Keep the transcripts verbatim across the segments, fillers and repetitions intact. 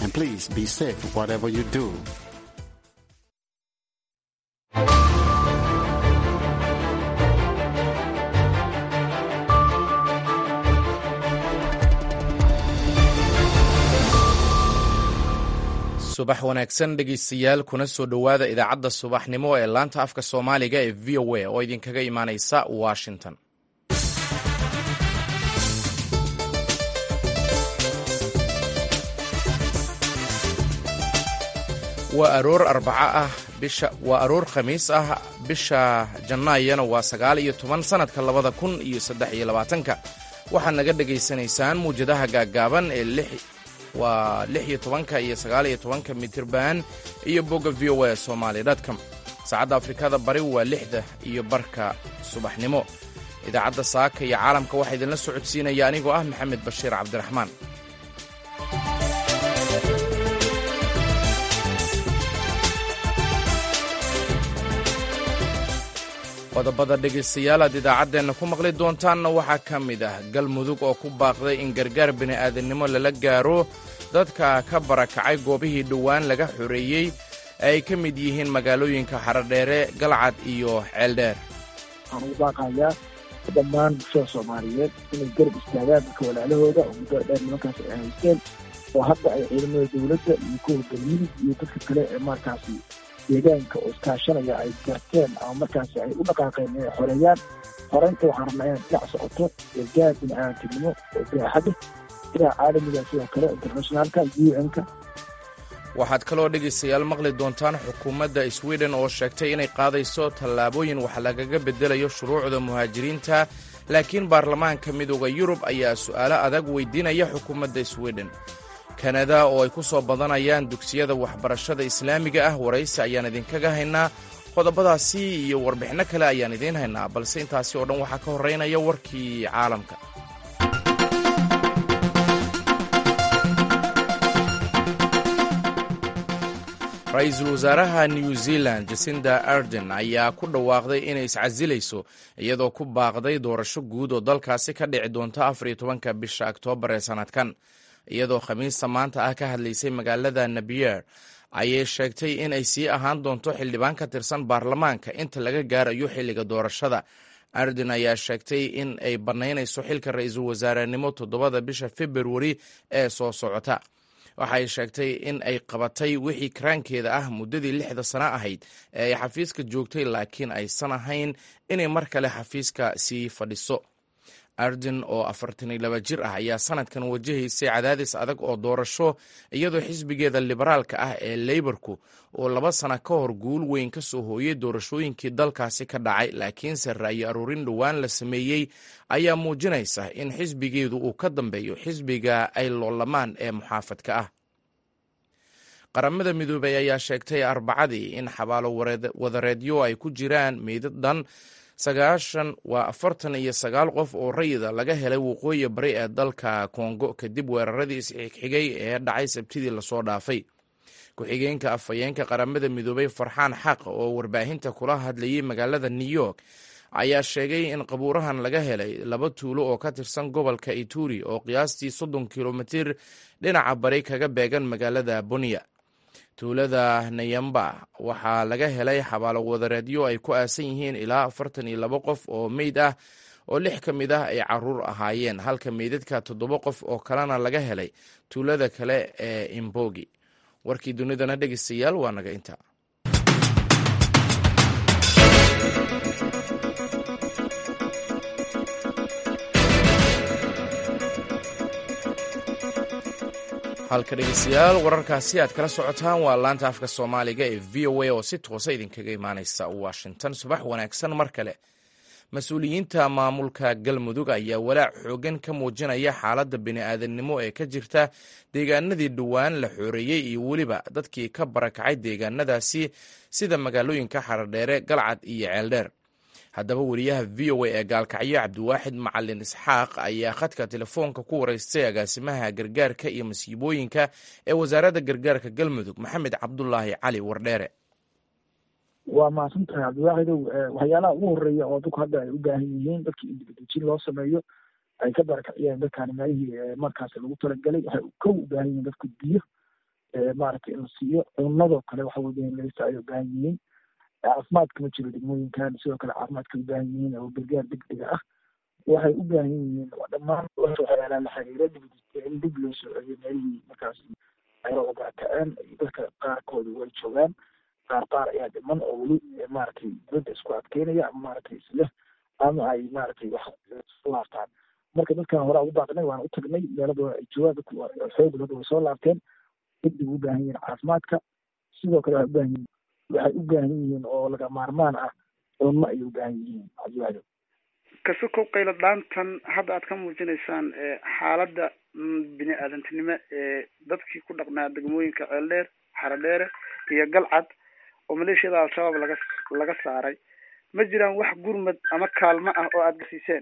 And please be safe whatever you do. subax wanaagsan dhegeystayaal kuna soo dhowaada idaacadda subaxnimo ee laanta afka soomaaliga ee v o a oo idinkaga imaaneysa washington. waa aroor arbaca ah bisha waa aroor khamiis ah bisha jannaayana waa sagaal iyo toban sanadka labada kun iyo saddex iyo labaatanka. waxaad naga dhegaysanaysaan muwjadaha gaaggaaban ee lix waa lix iyo tobanka iyo sagaal iyo tobanka mitirban iyo bogga v o a somali dotcom. saacadda afrikada bari waa lixda iyo barka subaxnimo. idaacadda saaka iyo caalamka waxaa idinla socodsiinaya anigoo ah maxamed bashiir cabdiraxmaan. qodobada dhegaystayaal aad idaacaddeenna ku maqli doontaanna waxaa ka mid ah galmudug oo ku baaqday in gargaar bini'aadannimo lala gaaro dadka ka barakacay goobihii dhowaan laga xoreeyey ee ay ka mid yihiin magaalooyinka xaradheere galcad iyo ceeldheer. waxaan ugu baaqayaa dhammaan bulshada soomaaliyeed inay garab istaagaan dadka walaalahooda oo muddo dheer nimankaas ay haysteen oo hadda ay ciidamada dowladda iyo kuwa galmudug iyo dadka kale ee markaasi deegaanka oo iskaashanaya ay garteen ama markaasi ay u dhaqaaqeen inay xoreeyaan. horeynta waxaan rabnaa inaad dhinac socoto gargaar bini'aadantinimo oo baaxada dhinaca caalamiga sidoo kale internationalka u n-ka. waxaad kaloo dhegaystayaal maqli doontaan xukuumadda sweden oo sheegtay inay qaadayso tallaabooyin wax lagaga beddelayo shuruucda muhaajiriinta, laakiin baarlamaanka midooda yurub ayaa su'aalo adag weydiinaya xukuumadda sweden. kanada oo ay ku soo badanayaan dugsiyada waxbarashada islaamiga ah waraysi ayaan idinkaga haynaa. qodobadaasi iyo warbixinno kale ayaan idiin haynaa, balse intaasi oo dhan waxaa ka horraynaya warkii caalamka. ra-iisul wasaaraha new zealand jacinda ardern ayaa ku dhawaaqday inay iscasilayso iyadoo ku baaqday doorasho guud oo dalkaasi ka dhici doonta afar iyo tobanka bisha oktoobar ee sannadkan. iyadoo khamiista maanta ah ka hadlaysay magaalada napier ayay sheegtay in ay sii ahaan doonto xildhibaan ka tirsan baarlamaanka inta laga gaarayo xilliga doorashada. arden ayaa sheegtay in ay bannaynayso xilka ra-iisul wasaarenimo toddobada bisha februari ee soo socota. waxay sheegtay in ay qabatay wixii karaankeeda ah muddadii lixda sano ahayd ee ay xafiiska joogtay, laakiin aysan ahayn inay mar kale xafiiska sii fadhiso. arden oo afartan iyo laba jir ah ayaa sanadkan wajahaysay cadaadis adag oo doorasho iyadoo xisbigeeda liberaalka ah ee leyborku oo laba sana ka hor guul weyn ka soo hooyey doorashooyinkii dalkaasi ka dhacay, laakiinse ra'yi aruurin dhowaan la sameeyey ayaa muujinaysa in xisbigeedu uu ka dambeeyo xisbiga ay loolamaan ee muxaafadka ah. qaramada midoobay ayaa sheegtay arbacadii in xabaalo wadareedyo ay ku jiraan meydad dhan sagaashan waa afartan iyo sagaal qof oo rayida laga helay waqooyi bari ee dalka kongo kadib weeraradii isxigxigay ee dhacay sabtidii lasoo dhaafay. ku-xigeenka afhayeenka qaramada midoobay farxaan xaq oo warbaahinta kula hadlayay magaalada new york ayaa sheegay in qabuurahan laga helay laba tuulo oo ka tirsan gobolka ituri oo qiyaastii soddon kilomitir dhinaca bari kaga beegan magaalada bunia. tuulada nayamba waxaa laga helay xabaalo wadareedyo ay ku aasan yihiin ilaa afartan iyo laba qof oo meyd ah oo lix ka mid ah ay caruur ahaayeen, halka meydadka toddoba qof oo kalena laga helay tuulada kale ee imbogi. warkii dunidana dhegeystayaal waa naga inta. halka dhegeystayaal wararkaasi aad kala socotaan waa laanta afka soomaaliga ee v o a oo si toosa idinkaga imaaneysa washington. subax wanaagsan mar kale. mas-uuliyiinta maamulka galmudug ayaa walaac xoogan ka muujinaya xaaladda bini'aadannimo ee ka jirta deegaanadii dhowaan la xoreeyey iyo weliba dadkii ka barakacay deegaanadaasi sida magaalooyinka xaradheere galcad iyo ceeldheer. haddaba weriyaha v o a ee gaalkacyo cabdiwaaxid macalin isxaaq ayaa khadka telefoonka ku wareystay agaasimaha gargaarka iyo masiibooyinka ee wasaaradda gargaarka galmudug maxamed cabdulaahi cali wardheere. waa mahadsan tahay cabdiwaaxidow. waxyaalaha ugu horeeya oo dadku hadda ay u baahan yihiin dadkii in dibadejin loo sameeyo ay ka barakaciyeen dadkaani meelihii markaas lagu talagalay. waxay kow u baahan yihiin dadku biyo maaragtay in la siiyo. cunnadoo kale waxa weeyaan leysa ay u baahan yihiin. caafimaadka ma jiro degmooyinkan sidoo kale caafimaadka u baahan yihiin oo gargaar degdega ah. waxay u baahan yihiin dhammaan waxyaalaha la xiriira in dib loo soo celiyo meelihii markaas ay uga kaceen. dadka qaarkooda way joogaan, qaar qaar ayaa dhiman oo weli maaragtay dibadda isku adkeynaya ama maaragtay isle ama ay maaragtay wax laabtaan. marka dadkan hore ugu baaqnay waan u tagnay meeladooda ay joogaan dadku xoogooda way soo laabteen. degdeg u baahan yihiin caafimaadka sidoo kale waxay u baahan yihiin waxay u baahan yihiin oo laga maarmaan ah cunno ayay u baahan yihiin. cabdiwaxid kasukow qaylo dhaantan hadda aad ka muujinaysaan xaaladda bini aadantinimo ee dadkii ku dhaqnaa degmooyinka ceeldheer, xaradheere iyo galcad oo maleeshiyada al-shabaab laga laga saaray, ma jiraan wax gurmad ama kaalmo ah oo aad gasiiseen?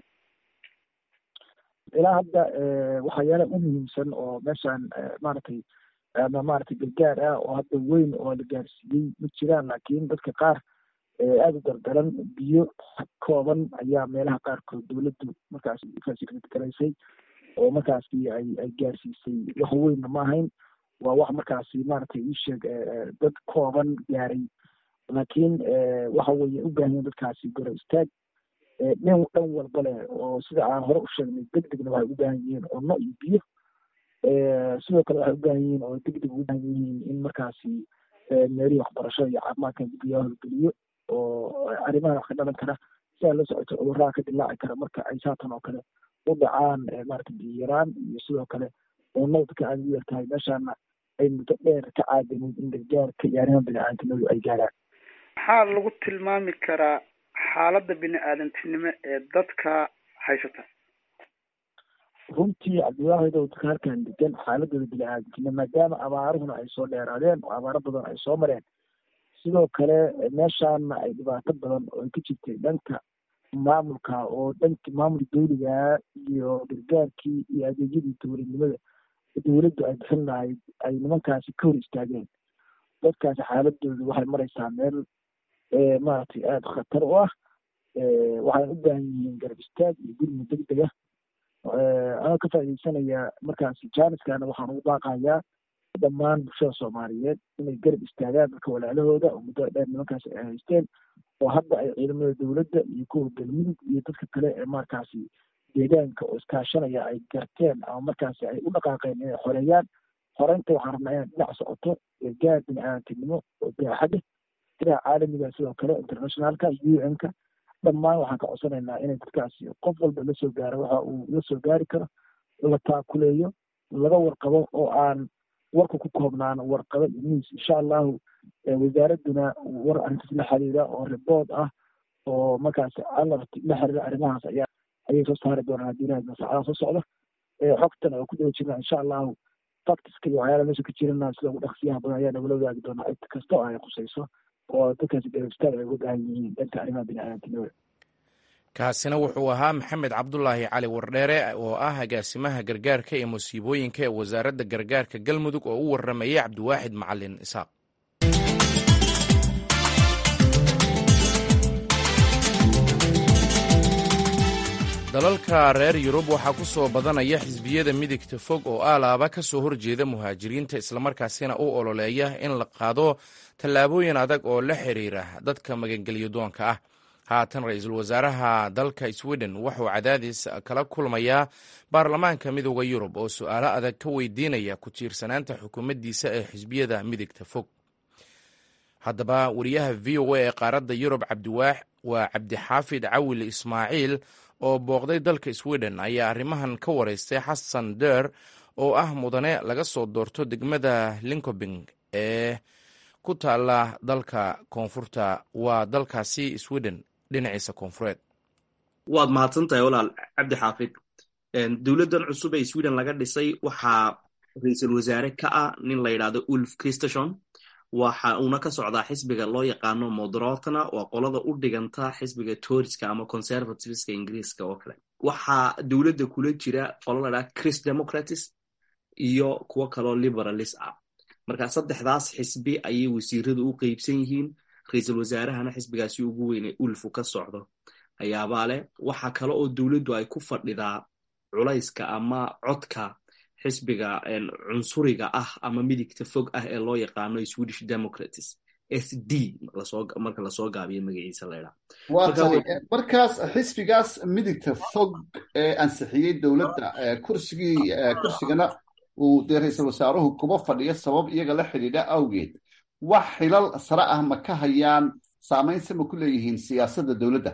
ilaa hadda waxyaalaha u muhiimsan oo meeshaan maaragtay ama maaragtay gargaar ah oo hadda weyn oo la gaarsiiyey ma jiraan. laakiin dadka qaar aada u dardaran biyo kooban ayaa meelaha qaarkood dawladdu markaas fasilitgaraysay oo markaasi ay ay gaarsiisay. wax weynna ma ahayn, waa wax markaasi maaragtay ii sheeg dad kooban gaaray. laakiin waxa weeye u baahan dadkaasi goro istaag dhan dhan walba leh oo sida aan hore u sheegnay degdegna waxay u baahan yihiin cunno iyo biyo. sidoo kale waxay u baahan yihiin oo degdeg u baahan yihiin in markaasi meelihii waxbarasho iyo caafimaadka biyaha howlgeliyo oo arrimaha wax ka dhalan kara si aan la socoto cudurraha ka dilaaci kara marka ay saatan oo kale u dhacaan maaragtay biyo yaraan iyo sidoo kale cunnada dadka aada u yartahay meeshaana ay muddo dheer ka caadanin in gargaarka iyo arrimaha bini-aadantinimadu ay gaaraan. maxaa lagu tilmaami karaa xaaladda bini-aadantinimo ee dadka haysata? runtii cabdiwaahid oo dadka halkan degan xaaladooda bini-aadantinimo maadaama abaaruhuna ay soo dheeraadeen oo abaaro badan ay soo mareen, sidoo kale meeshaana ay dhibaato badan oo ay ka jirtay dhanka maamulka oo dhanka maamulka dawliga iyo gargaarkii iyo adeegyadii dowladnimada dawladdu ay bixin lahayd ay nimankaasi ka hor istaageen. dadkaasi xaaladooda waxay maraysaa meel maaragtay aada khatar u ah. waxay u baahan yihiin garab istaag iyo gurmud degdeg ah. anoo ka faa'iidaysanaya markaasi jaaniskana waxaan ugu baaqayaa dhammaan bulshada soomaaliyeed inay garab istaagaan dadka walaalahooda oo muddo dheer nimankaas ay haysteen oo hadda ay ciidamada dawladda iyo kuwa galmudug iyo dadka kale ee markaasi deegaanka oo iskaashanaya ay garteen ama markaasi ay u dhaqaaqeen inay xoreeyaan. xoreynta waxaan rabnaa inay dhinac socoto gargaar bini-aadantinimo oo baaxadda dhinaca caalamiga sidoo kale internationalka u n-ka dhammaan waxaan ka codsanaynaa inay dadkaasi qof walba la soo gaaro waxa uu la soo gaari karo la taakuleeyo laga warqabo oo aan warka ku koobnaan warqado iyo news. insha allahu wasaaradduna war arrintaas la xiriira oo ribood ah oo markaasi alert la xiriira arrimahaas ayaa ayay soo saari doonaan haddii ilahay saacadaha soo socda. xogtana oo ku daba jirnaa insha allahu factiska iyo waxyaala meesha ka jirana sida ugu dhaqsiyaha badan ayaa nagula wadaagi doonaa cid kasta oo ay khusayso oo dadkaasi garab istaag ay uga baahan yihiin dhanka arrimaha bini-aadantinimada. kaasina wuxuu ahaa maxamed cabdulaahi cali wardheere oo ah agaasimaha gargaarka ee musiibooyinka ee wasaaradda gargaarka galmudug oo u waramayay cabdiwaaxid macalin isaaq. dalalka reer yurub waxaa ku soo badanaya xisbiyada midigta fog oo alaaba ka soo horjeeda muhaajiriinta islamarkaasina u ololeeya in la qaado tallaabooyin adag oo la xiriira dadka magangelyo doonka ah. haatan ra-iisul wasaaraha dalka sweden wuxuu cadaadis kala kulmayaa baarlamaanka midooda yurub oo su-aalo adag ka weydiinaya ku tiirsanaanta xukuumaddiisa ee xisbiyada midigta fog. haddaba wariyaha v o a ee qaaradda yurub cabdiwaax waa cabdixaafid cawil ismaaciil oo booqday dalka sweden ayaa arrimahan ka wareystay xasan der oo ah mudane laga soo doorto degmada linkobing ee ku taala dalka koonfurta waa dalkaasi sweden dhinaciisa koonfureed. waad mahadsantahay walaal cabdixaafid. dowladdan cusub ee sweden laga dhisay waxaa ra-iisul wasaare ka ah nin la yidhaahdo ulf christensen. waxa uuna ka socdaa xisbiga loo yaqaano moderatna waa qolada u dhiganta xisbiga toryska ama conservativeska ingiriiska oo kale. waxaa dowladda kula jira qolo la dhaha chris democratis iyo kuwo kaloo liberalis ah. marka saddexdaas xisbi ayay wasiiradu u qeybsan yihiin. ra-iisul wasaarahana xisbigaasi ugu weynay ulfu ka socdo ayaabaa leh. waxa kale oo dowladdu ay ku fadhidaa culayska ama codka xisbiga cunsuriga ah ama midigta fog ah ee loo yaqaano Swedish Democrats S D marka lasoo gaabiyo magaciisa la yidhaha markaas xisbigaas midigta fog ee ansixiyey dowladda kursigii kursigana uu dee ra-iisul wasaaruhu kuba fadhiyo sabab iyaga la xidhiidha awgeed wax xilal sare ah ma ka hayaan saamaynse ma ku leeyihiin siyaasadda dowladda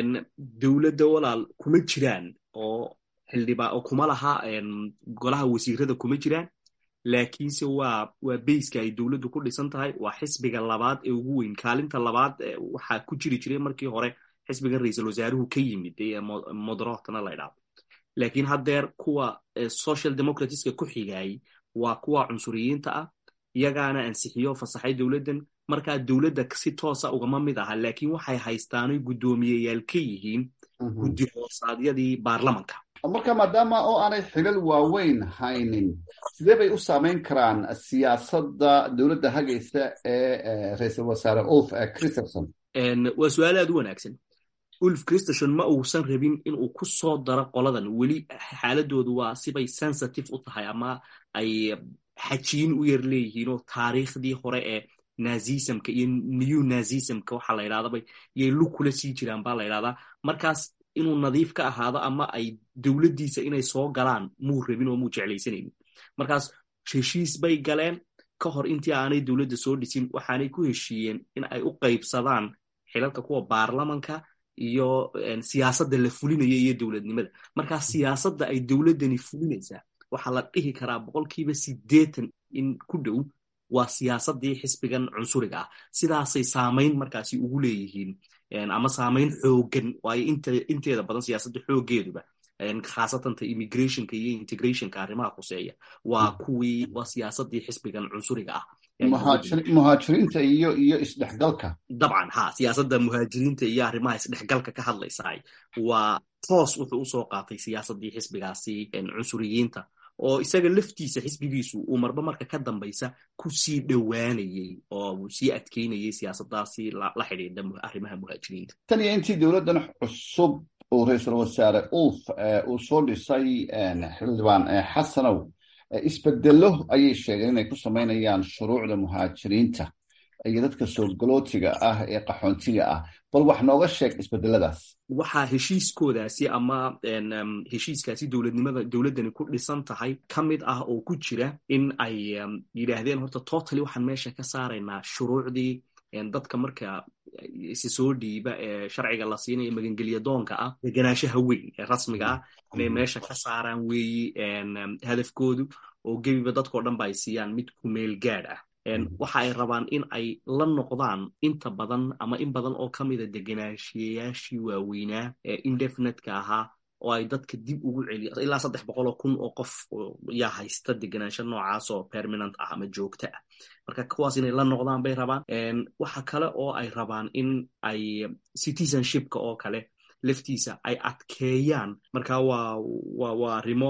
dowladda walaal kuma jiraan oo xildhibaa oo kuma laha golaha wasiirada kuma jiraan laakiinse waa waa bayska ay dowladdu ku dhisan tahay waa xisbiga labaad ee ugu weyn kaalinta labaad waxaa ku jiri jiray markii hore xisbiga ra-iisul wasaaruhu ka yimid ee moderatana la idhaahdo laakiin haddeer kuwa social democratska ku xigayay waa kuwa cunsuriyiinta ah iyagaana ansixiyo fasaxay dowladdan markaa dowladda si toosa ugama mid aha laakiin waxay haystaanoy guddoomiyeyaal ka yihiin guddi hoosaadyadii baarlamanka marka maadaama oo aanay xilal waaweyn haynin sidee bay u saamayn karaan siyaasadda dowladda hagaysa ee ra-iisul wasaare ulf christensen waa su-aal aad u wanaagsan ulf christensen ma uusan rabin inuu ku soo daro qoladan weli xaaladoodu waa sibay sensitive u tahay ama ay xajiin u yar leeyihiin oo taariikhdii hore ee nazismka iyo new nazismka waxaa la yidhahdaba iyay lug kula sii jiraan baa la yidhahdaa markaas inuu nadiif ka ahaado ama ay dowladdiisa inay soo galaan muu rabin oo muu jeclaysanaynin markaas heshiis bay galeen ka hor intii aanay dowladda soo dhisin waxaanay ku heshiiyeen in ay u qaybsadaan xilalka kuwa baarlamanka iyo siyaasadda la fulinaya iyo dowladnimada markaas siyaasadda ay dowladdani fulinaysaa waxaa la dhihi karaa boqolkiiba siddeetan in ku dhow waa siyaasaddii xisbigan cunsuriga ah sidaasay saamayn markaasi ugu leeyihiin ama saamayn xoogan waayo inteeda badan siyaasadda xooggeeduba khaasatanta immigrationka iyo integrationka arrimaha khuseeya waa kuwii waa siyaasaddii xisbigan cunsuriga ah muhaajiriinta iyo iyo isdhexgalka dabcan ha siyaasadda muhaajiriinta iyo arrimaha isdhexgalka ka hadlaysaay waa toos wuxuu usoo qaatay siyaasaddii xisbigaasi cunsuriyiinta oo isaga laftiisa xisbigiisu uu marba marka ka dambaysa ku sii dhowaanayey oo uu sii adkeynayay siyaasaddaasi la xidhiidha arrimaha muhaajiriinta tan iyo intii dowladdan cusub uu ra-iisul wasaare ulf uu soo dhisay xildhibaan xasanow isbedelo ayay sheegeen inay ku samaynayaan shuruucda muhaajiriinta iyo dadka soo galootiga ah ee qaxoontiga ah bal wax nooga sheeg isbedeladaas waxaa heshiiskoodaasi ama heshiiskaasi dowladnimada dowladdani ku dhisan tahay ka mid ah oo ku jira in ay yidhaahdeen horta totally waxaan meesha ka saaraynaa shuruucdii dadka marka isi soo dhiiba ee sharciga la siinayo magangelya doonka ah deganaanshaha weyn ee rasmiga ah inay meesha ka saaraan weeyi hadafkoodu oo gebiba dadkao dhan ba ay siiyaan mid ku meel gaadh ah waxa ay rabaan in ay la noqdaan inta badan ama in badan oo ka mida deganaanshiyayaashii waaweynaa ee indefiniteka ahaa oo ay dadka dib ugu celiya ilaa saddex boqol oo kun oo qof yaa haysta deganaansho noocaas oo permanent ah ama joogto ah marka kuwaas inay la noqdaan bay rabaan waxa kale oo ay rabaan in ay citizenshipka oo kale laftiisa ay adkeeyaan marka waa waa waa arrimo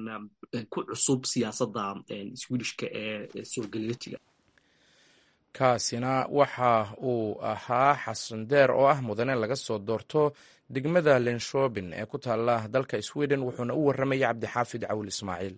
ku cusub siyaasadda swedishka ee soo galiyatiga kaasina waxa uu ahaa xasan deer oo ah mudane laga soo doorto degmada lenshobin ee ku taala dalka sweden wuxuuna u warramaya cabdixaafid cawil ismaaciil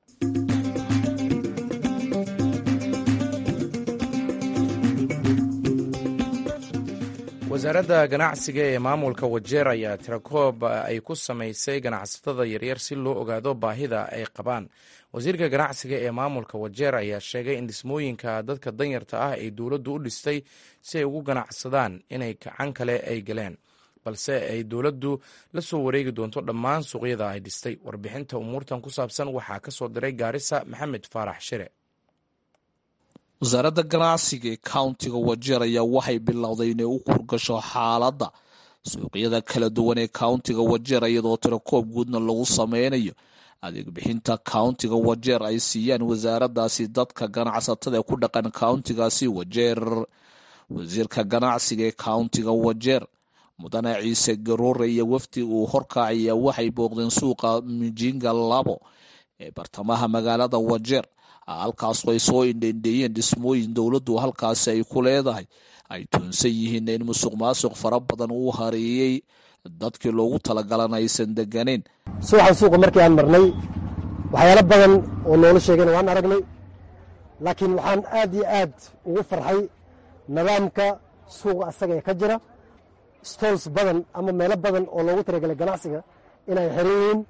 wasaaradda ganacsiga ee maamulka wajeer ayaa tirakoob ay ku samaysay ganacsatada yaryar si loo ogaado baahida ay qabaan wasiirka ganacsiga ee maamulka wajeer ayaa sheegay in dhismooyinka dadka danyarta ah ay dowladdu u dhistay si ay ugu ganacsadaan inay gacan kale ay galeen balse ay dowladdu la soo wareegi doonto dhammaan suuqyada ay dhistay warbixinta umuurtan ku saabsan waxaa ka soo diray gaarisa maxamed faarax shire wasaaradda ganacsiga ee countiga wajeer ayaa waxay bilowday inay u kurgasho xaaladda suuqyada kala duwan ee countiga wajeer iyadoo tirakoob guudna lagu sameynayo adeeg bixinta countiga wajeer ay siiyaan wasaaraddaasi dadka ganacsatada ee ku dhaqan countigaasi wajeer wasiirka ganacsiga ee countiga wajeer mudane ciise garoore iyo wafdi uu horkacaya waxay booqdeen suuqa mijinga labo ee bartamaha magaalada wajeer halkaasoo ay soo indhendheeyeen dhismooyin dowladdu halkaasi ay ku leedahay ay tuunsan yihiin in musuq maasuq fara badan uu hareeyey dadkii loogu talagalan aysan deganeyn suuxan suuqa markii aan marnay waxyaalo badan oo noola sheegayna waan aragnay laakiin waxaan aad iyo aad ugu farxay nidaamka suuqa asaga ee ka jira stools badan ama meelo badan oo loogu talagalay ganacsiga inay xiran yihiin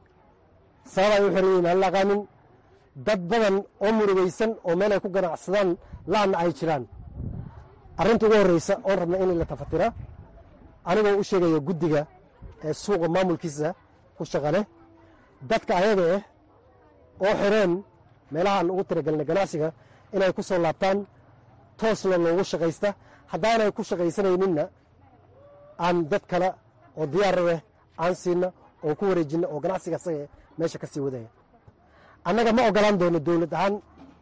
sabab ay u xiran yihiin aan la aqaanin dad badan oo murugaysan oo meel ay ku ganacsadaan laana ay jiraan arrinta ugu horreysa oon rabna in la tafatira anigoo u sheegaya guddiga ee suuqa maamulkiisa ku shaqale dadka ayaga ah oo xireen meelahaan ugu talagalnay ganacsiga inay ku soo laabtaan toosna loogu shaqaysta haddaanay ku shaqaysanayninna aan dad kale oo diyaar ah aan siinna oo ku wareejinna oo ganacsiga asaga meesha ka sii wadaya annaga ma ogolaan doono dowlad ahaan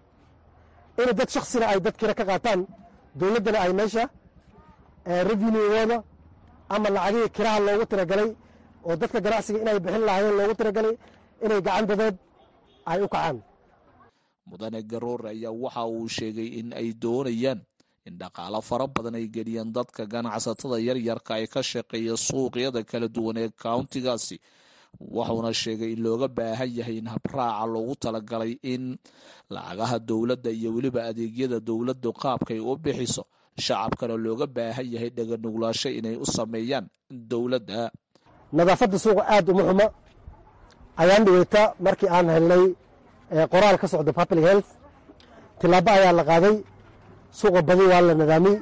inay dad shaksina ay dad kira ka qaataan dowladdana ay meesha revenue-gooda ama lacagihii kiraha loogu talagalay oo dadka ganacsiga inay bixin lahaayeen loogu talagalay inay gacan dadeed ay u kacaan mudane garoore ayaa waxa uu sheegay in ay doonayaan in dhaqaalo fara badan ay geliyaan dadka ganacsatada yaryarka ay ka shaqeeya suuqyada kala duwan ee countigaasi wuxuuna sheegay in looga baahan yahay in habraaca loogu talagalay in lacagaha dowladda iyo weliba adeegyada dowladdu qaabkay u bixiso shacabkana looga baahan yahay dhaganuglaasho inay u sameeyaan dowladda nadaafadda suuqa aad uma xuma ayaan dhaweyta markii aan helnay qoraal ka socda public health tilaabo ayaa la qaaday suuqa badi waa la nidaamiyey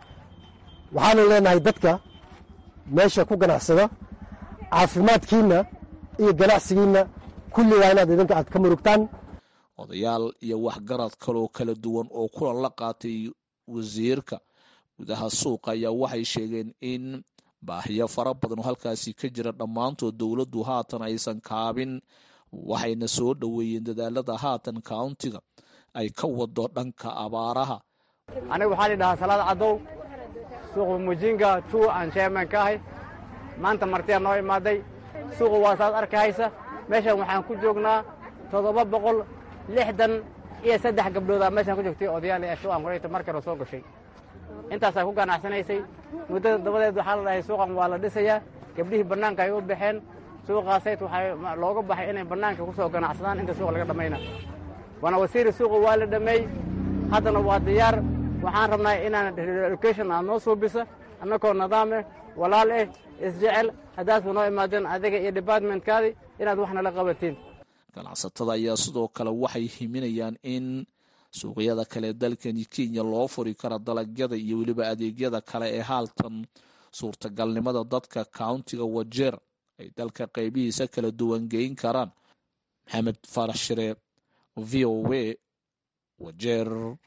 waxaanu leenahay dadka meesha ku ganacsada caafimaadkiina iyo ganacsigiina kulli waa inaad idinka aad ka murugtaan odayaal iyo waxgarad kaloo kala duwan oo kulan la qaatay wasiirka gudaha suuqa ayaa waxay sheegeen in baahiyo fara badan oo halkaasi ka jira dhammaantood dowladdu haatan aysan kaabin waxayna soo dhoweeyeen dadaalada haatan countiga ay ka wado dhanka abaaraha aniga waxaa la dhahaa salaad cadow suuqa mujinga two aan chairman ka ahay maanta martiya noo imaaday suuqa waa saad arkahaysa meeshan waxaan ku joognaa toddoba boqol lixdan iyo saddex gabdhoodaa meeshaan ku joogtay odayaal ee shuucan qorayta markana soo gashay intaasaa ku ganacsanaysay muddada dabadeed waxaa la dhahay suuqan waa la dhisayaa gabdhihii bannaanka ay u baxeen suuqaasayd waxaa looga baxay inay bannaanka ku soo ganacsadaan inta suuqa laga dhammayna waana wasiiri suuqa waa la dhammeey haddana waa diyaar waxaan rabnaa inaan education aad noo suubisa annagoo nidaam eh walaal eh isjecel haddaasba noo imaadeen adiga iyo departmentkaadii inaad wax nala qabatiin ganacsatada ayaa sidoo kale waxay himinayaan in suuqyada kale dalkani kenya loo furi karo dalagyada iyo weliba adeegyada kale ee haaltan suurtagalnimada dadka countiga wajeer ay dalka qaybihiisa kala duwan geyn karaan maxamed faarax shire v o a wajeer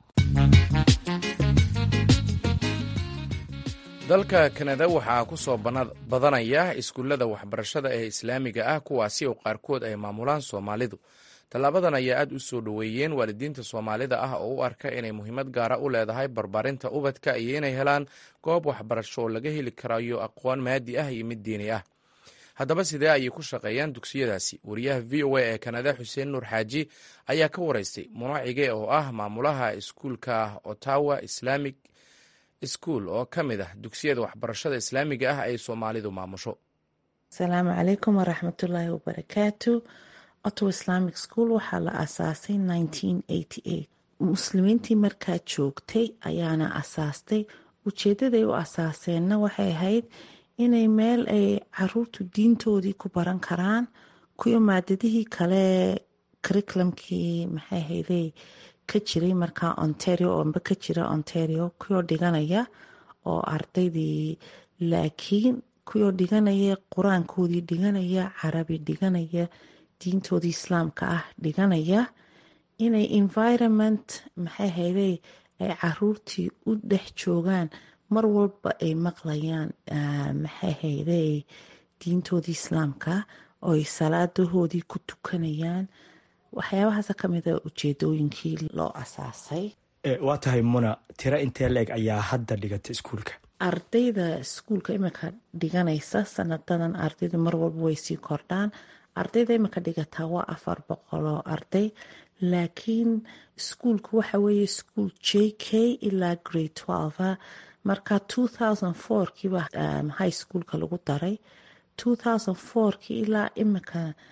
dalka kanada waxaa ku soo badanaya iskuullada waxbarashada ee islaamiga ah kuwaasi oo qaarkood ay maamulaan soomaalidu tallaabadan ayaa aad u soo dhoweeyeen waalidiinta soomaalida ah oo u arka inay muhiimad gaara u leedahay barbaarinta ubadka iyo inay helaan goob waxbarasho oo laga heli karayo aqoon maadi ah iyo mid diini ah haddaba sidee ayay ku shaqeeyaan dugsiyadaasi wariyaha v o a ee kanada xuseen nuur xaaji ayaa ka waraystay munaacige oo ah maamulaha iskuulka ottawa islamic iskuul oo ka mid ah dugsiyada waxbarashada islaamiga ah ay soomaalidu maamusho asalaamu calaykum waraxmatullaahi wabarakaatu Ottawa Islamic School waxaa la asaasay nineteen eighty-eight muslimiintii markaa joogtay ayaana asaastay ujeedaday u asaaseenna waxay ahayd inay meel ay caruurtu diintoodii ku baran karaan kuyo maadadihii kale curriculumkii maxay ahayday ka jiray markaa Ontario oo amba ka jira Ontario kuyoo dhiganaya oo ardaydii laakiin kuyoo dhiganaya qur-aankoodii dhiganaya carabi dhiganaya diintoodii islaamka ah dhiganaya inay environment maxay hayday ay caruurtii u dhex joogaan mar walba ay maqlayaan maxay hayday diintoodii islaamka oo ay salaadahoodii ku tukanayaan waxyaabahaasa ka mid a ujeedooyinkii loo asaasay waa tahay muna tiro intee la-eg ayaa hadda dhigata iskuulka ardayda iskuulka imika dhiganaysa sanadadan ardaydu mar walba way sii kordhaan ardayda imika dhigataa waa afar boqol oo arday laakiin iskuulka waxa weeye iskuul j k ilaa grade twelve marka two thousand four kiiba high schoolka lagu daray two thousand four kii ilaa imika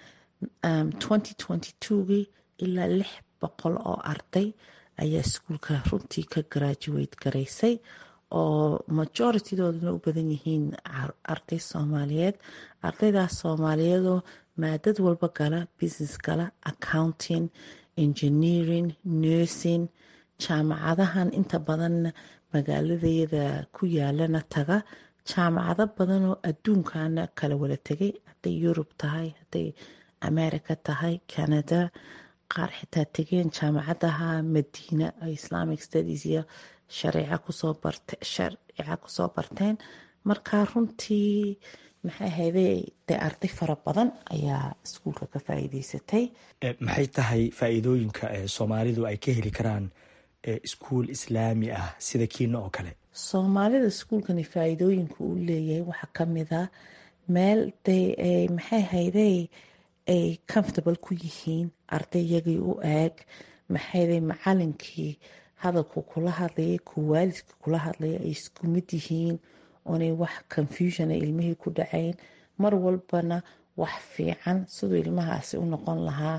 twenty twenty twogii ilaa lix boqol oo arday ayaa iskuulka runtii ka graduate garaysay oo majoritydooduna u badan yihiin arday soomaaliyeed. ardaydaas soomaaliyeedoo maadad walba gala, business gala, accounting, engineering, nursing, jaamacadahan inta badan magaaladayada ku yaalana taga, jaamacado badan oo adduunkana kala wada tegay, hadday yurub tahay, hadday america tahay, canada, qaar xitaa tegeen jaamacadaha madiina islamic studies iyo shareeca kusoo barte shareeca kusoo barteen. markaa runtii maxay ahayday dee arday fara badan ayaa iskuulka ka faa'iidaysatay. maxay tahay faa'iidooyinka soomaalidu ay ka heli karaan iskuul islaami ah sida kiina oo kale? soomaalida iskuulkani faa'iidooyinka uu leeyahay waxaa ka mid ah meel dee maxay ahayday ay comfortable ku yihiin, ardayyagii u eeg, maxayday macalinkii hadalku kula hadlayay, ku waalidka kula hadlaya ay isku mid yihiin, oonay wax confusion ay ilmihii ku dhacayn, mar walbana wax fiican siduu ilmahaasi u noqon lahaa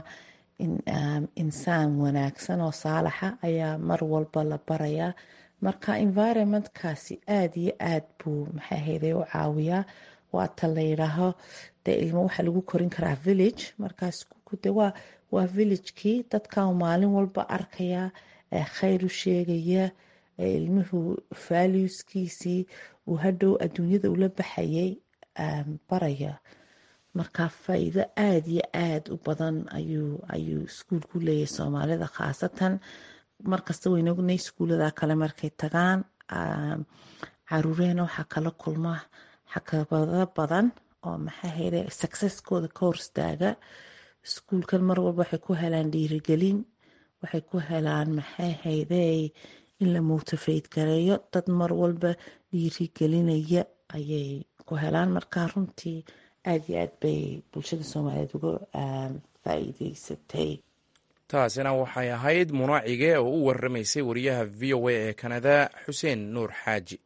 insaan wanaagsan oo saalaxa ayaa mar walba la barayaa. marka environmentkaasi aada iyo aad buu maxay ahayday u caawiyaa. waata la yidhaaho dee ilmo waxaa lagu korin karaa village, markaas de waa waa villagekii dadkan maalin walba arkaya, khayr u sheegaya, ilmuhu valueskiisii uu hadhow adduunyada ula baxayay baraya. marka faa'iido aada iyo aada u badan ayuu ayuu iskuulku leeyahay soomaalida khaasatan. markasta wayna ognay iskuullada kale markay tagaan caruurehena waxaa kala kulma xakabado badan oo maxay hayday successkooda ka hor istaaga. iskuulkan mar walba waxay ku helaan dhiirigelin, waxay ku helaan maxay hayday in la motivate gareeyo, dad mar walba dhiirigelinaya ayay ku helaan. markaa runtii aada iyo aad bay bulshada soomaaliyeed uga faa'iidaysatay. taasina waxay ahayd munaacige oo u waramaysay wariyaha v o a ee kanada xuseen nuur xaaji.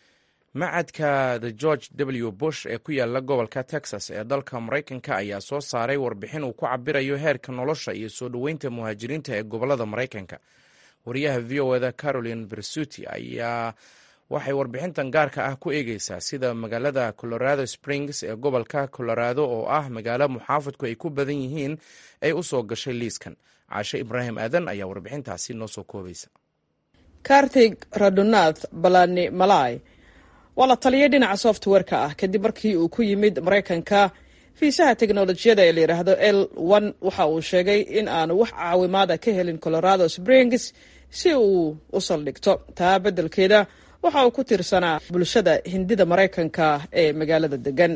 macadka the george w bush ee ku yaala gobolka texas ee dalka maraykanka ayaa soo saaray warbixin uu ku cabirayo heerka nolosha iyo soo dhoweynta muhaajiriinta ee gobolada maraykanka. wariyaha v o eda caroline bersuti ayaa waxay warbixintan gaarka ah ku eegeysaa sida magaalada colorado springs ee gobolka colorado oo ah magaalo muxaafadku ay ku badan yihiin ay u soo gashay liiskan. caashe ibraahim aadan ayaa warbixintaasi noo soo koobaysa. kartig radonath balani malay waa la taliyay dhinaca software-ka ah kadib markii uu ku yimid maraykanka fiisaha teknolojiyada ee la yidhaahdo l one. waxa uu sheegay in aanu wax caawimaada ka helin colorado springs si uu u saldhigto. taa beddelkeeda waxa uu ku tirsanaa bulshada hindida maraykanka ee magaalada degan.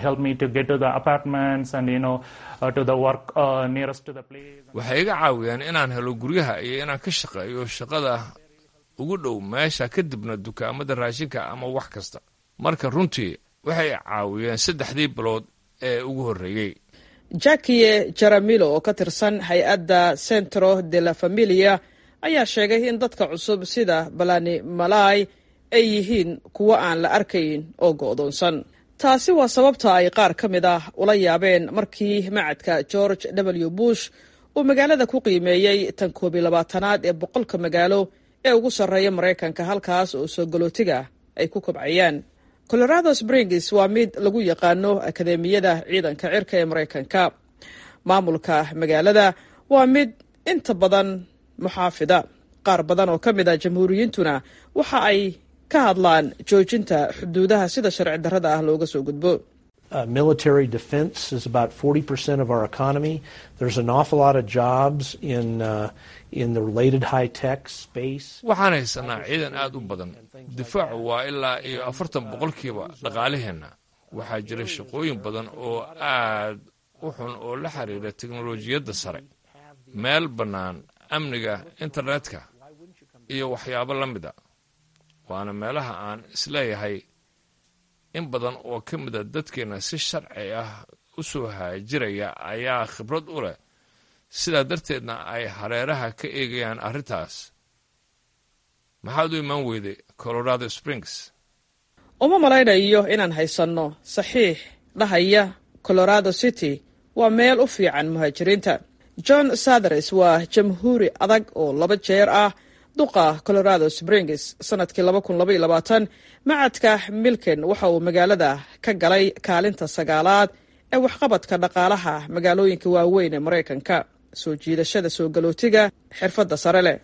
waxay iga caawiyeen inaan helo guryaha iyo inaan ka shaqeeyo shaqada ugu dhow meesha, kadibna dukaamada raashinka ama wax kasta. marka runtii waxay caawiyeen saddexdii bilood ee ugu horreeyey. jackie jaramilo oo ka tirsan hay-adda centro de la familia ayaa sheegay in dadka cusub sida balani malay ay yihiin kuwo aan la arkayn oo go'doonsan. taasi waa sababta ay qaar ka mid ah ula yaabeen markii macadka george w bush uu magaalada ku qiimeeyey tan koob iyo labaatanaad ee boqolka magaalo ee ugu sarreeya maraykanka, halkaas oo soo galootiga ay ku kobcayaan. colorado springs waa mid lagu yaqaano akadeemiyada ciidanka cirka ee maraykanka. maamulka magaalada waa mid inta badan muxaafida. qaar badan oo ka mid a jamhuuriyiintuna waxa ay ka hadlaan joojinta xuduudaha sida sharci darrada ah looga soo gudbo. Uh, military defense is about forty percent of our economy. There's an awful lot of jobs in uh, in the related high-tech space. waxaan haysanaa ciidan aada u badan. difaacu waa ilaa iyo afartan boqolkiiba dhaqaalaheenna. waxaa jira shaqooyin badan oo aad u xun oo la xiriira teknolojiyadda sare, meel bannaan, amniga internetka iyo waxyaabo la mid a. waana meelaha aan isleeyahay in badan oo ka mida dadkeena si sharci ah u soo haajiraya ayaa khibrad u leh, sidaa darteedna ay hareeraha ka eegayaan arrintaas. maxaad u imaan weyday colorado springs? uma malaynayo inaan haysanno saxiix dhahaya colorado city waa meel u fiican muhaajiriinta. John Sanders waa jamhuuri adag oo laba jeer ah duqa Colorado Springs. sanadkii laba kun laba iyo labaatan macadka Milken waxa uu magaalada ka galay kaalinta sagaalaad ee waxqabadka dhaqaalaha magaalooyinka waaweyn ee Mareykanka. soo jiidashada soo galootiga xirfadda sare leh.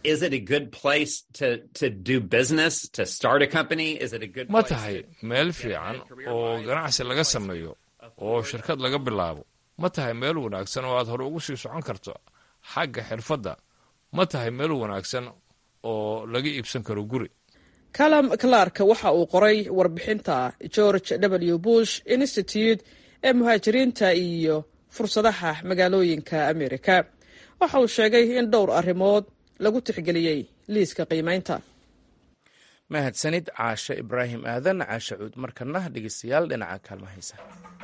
ma tahay meel fiican oo ganacsi laga sameeyo oo shirkad laga bilaabo? ma tahay meel wanaagsan oo aad hore ugu sii socon karto xagga xirfadda? ma tahay meel wanaagsan oo laga iibsan karo guri? Callum Clark waxa uu qoray warbixinta George W. Bush Institute ee muhaajiriinta iyo fursadaha magaalooyinka Amerika. waxa uu sheegay in dhowr arrimood lagu tixgeliyey liiska qiimaynta. mahadsanid caashe ibraahim aadan. caashe cuud markana dhegeystayaal dhinaca kaalmahaysa.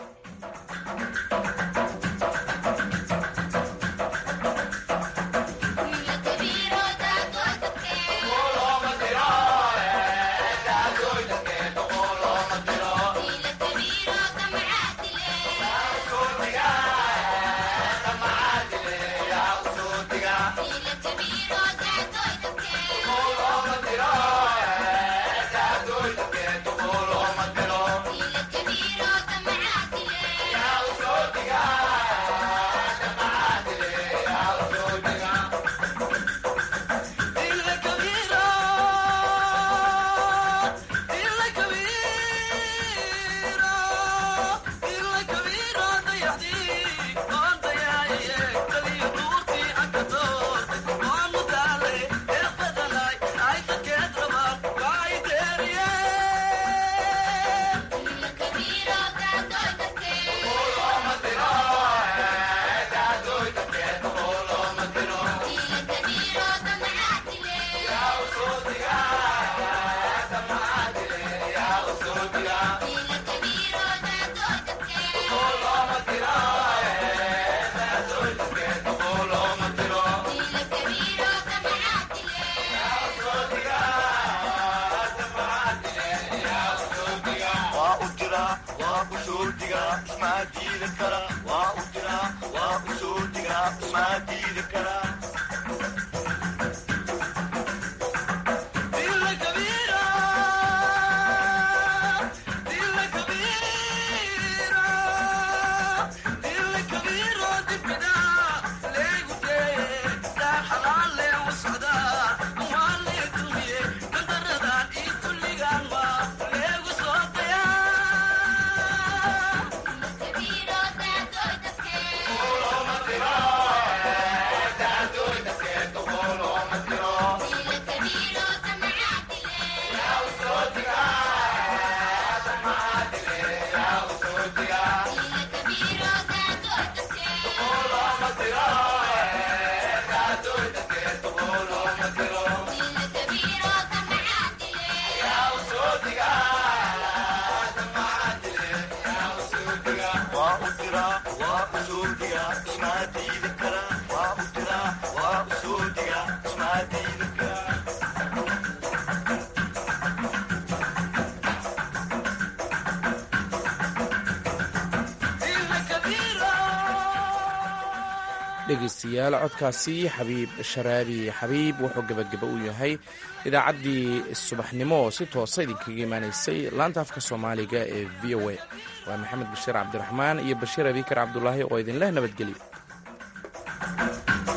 dhegeystayaal codkaasi xabiib sharaabi xabiib wuxuu gebageba u yahay idaacaddii subaxnimo oo si toosa idinkaga imaanaysay laanta afka soomaaliga ee v o a. waa maxamed bashiir cabdiraxmaan iyo bashiir abikar cabdulaahi oo idinleh nabadgelyo.